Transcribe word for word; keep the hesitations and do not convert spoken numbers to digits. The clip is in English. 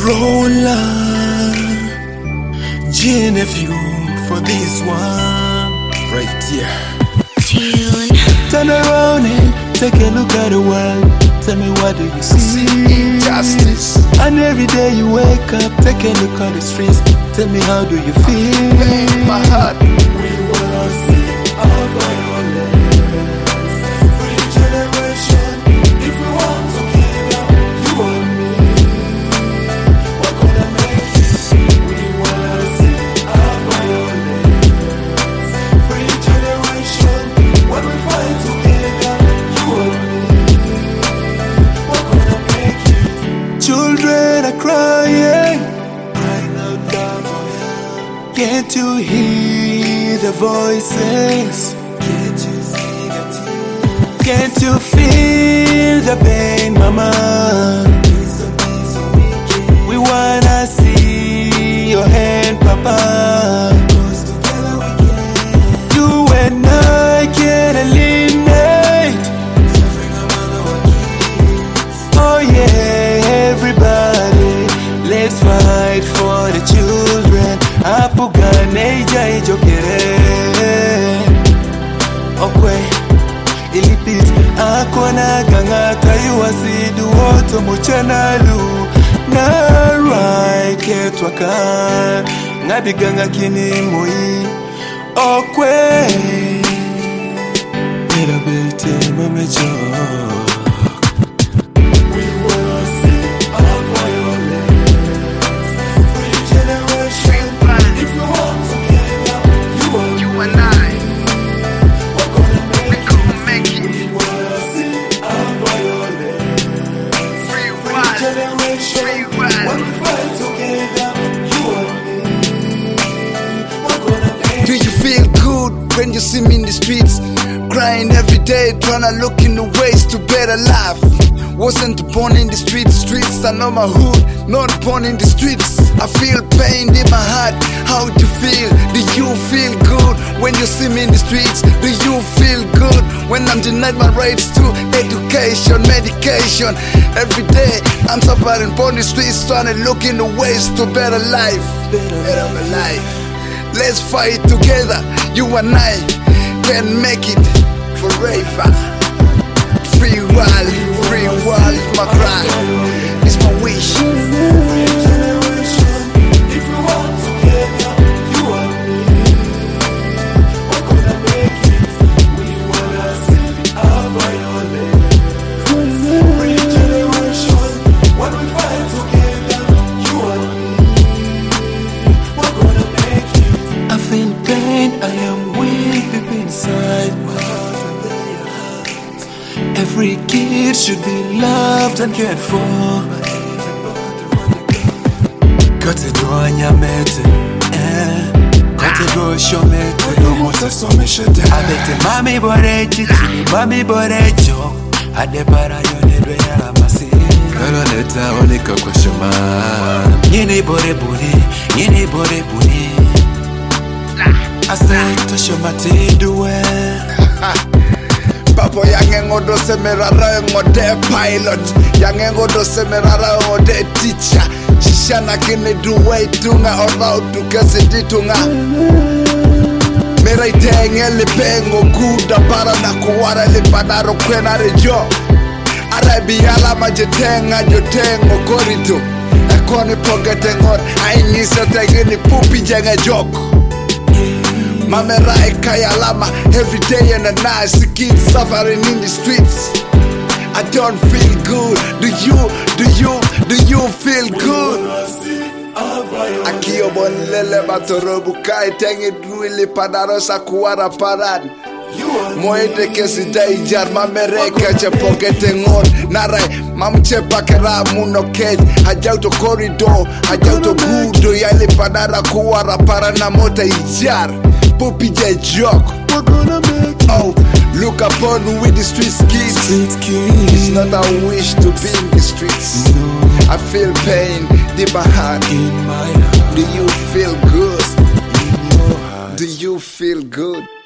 Roller, G F U for this one right here. Tune. Turn around and take a look at the world. Tell me, what do you see? Injustice. And every day you wake up, take a look at the streets. Tell me, how do you feel? Pain, my heart. We wanna see our violence. Free generation. If we want to give up, you and me, we're gonna make it. We wanna see our violence. Free generation. When we fight together, you and me, we're gonna make it. Children are crying, crying out loud. Can't you hear the voices? Can't you see the tears? Can't you feel the pain, mama? We wanna see your hand, papa. Together we can. You and I can eliminate suffering among our kids. Oh yeah, everybody, let's fight for the children. Apugane jai jokere okwe ilipit akona ganga kayuwa sidu oto muchanalu narai ketwaka ngabi ganga kini moi okwe ila bete mamejo. Do you feel good when you see me in the streets? Crying every day, trying to look in the ways to better life. Wasn't born in the streets, streets are not my hood, not born in the streets. I feel pain in my heart, how do you feel? Do you feel good when you see me in the streets? Do you feel good when I'm denied my rights to education, medication? Every day I'm suffering on the streets, trying to look in the ways to better life, better my life. Let's fight together, you and I can make it forever. Free world, free world is my cry, it's my wish. If we want together, you and me, we're gonna make it. We wanna see our violence. Free generation. When we fight together, you and me, we're gonna make it. I feel pain, I am weak deep inside my heart. Every kid should be loved and cared for. Got to do on your mete, eh? Got to do show mete, no more to so me shut I bet the mommy bore chichi, mommy bore joke. I de para yo ne do ya masi. Kalo neta onika kwa shoma. Yini bore bore, yini bore bore. I say to show my tea do it. Papo yangengo do semerara ngode pilot, yangengo do semerara ngode teacher. Shishana kine duwe tunga ora utukase ditunga. Mera itenge le pengo kuda para na kuwara le panaro kwena rejo. Arabi ala majetenga jotengo korito. Akone pogetengon ainisa tegeni pupi jenga joko. Mamera ekayalama every day and a night. The kids suffering in the streets. I don't feel good. Do you, do you, do you feel good? Akiyo bon lele matorobu kai tengi duili panarosa kuwara paran. Moede kesi daijar mamere keche pokete ngon. Narai mamche pakera muno kej. Hajauto corridor, hajauto gudo yali panara kuwara parana mota ijar. Puppy J joke. We're gonna make it. Oh, look upon with the street kids. Street kids. It's not a wish to be in the streets. No. I feel pain deep my heart. In my heart. Do you feel good? In your heart. Do you feel good?